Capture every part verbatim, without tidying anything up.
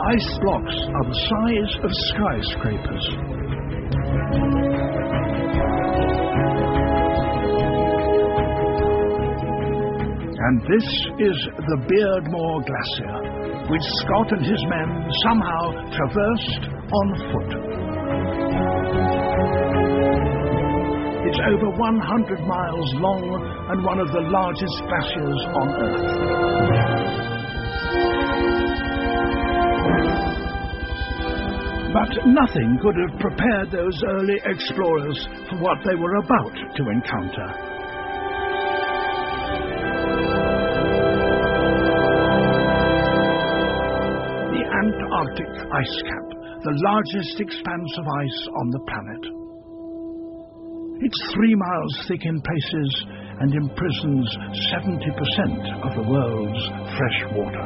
ice blocks are the size of skyscrapers. And this is the Beardmore Glacier, which Scott and his men somehow traversed on foot. It's over one hundred miles long and one of the largest glaciers on Earth. But nothing could have prepared those early explorers for what they were about to encounter. The Antarctic ice cap, the largest expanse of ice on the planet. It's three miles thick in places and imprisons seventy percent of the world's fresh water.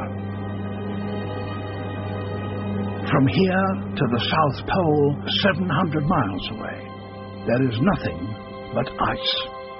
From here to the South Pole, seven hundred miles away, there is nothing but ice.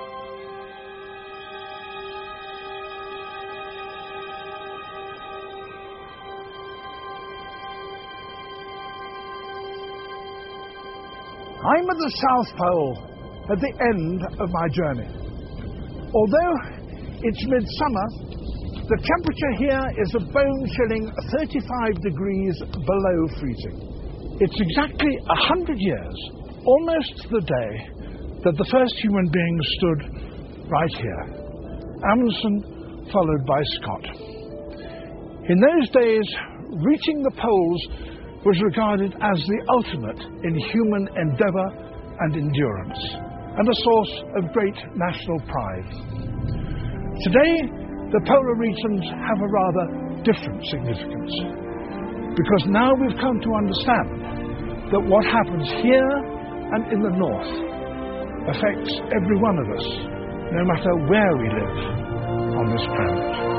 I'm at the South Pole, at the end of my journey. Although it's midsummer, the temperature here is a bone-chilling thirty-five degrees below freezing. It's exactly a hundred years, almost the day, that the first human being stood right here. Amundsen, followed by Scott. In those days, reaching the poles was regarded as the ultimate in human endeavour and endurance, and a source of great national pride. Today, the polar regions have a rather different significance, because now we've come to understand that what happens here and in the north affects every one of us, no matter where we live on this planet.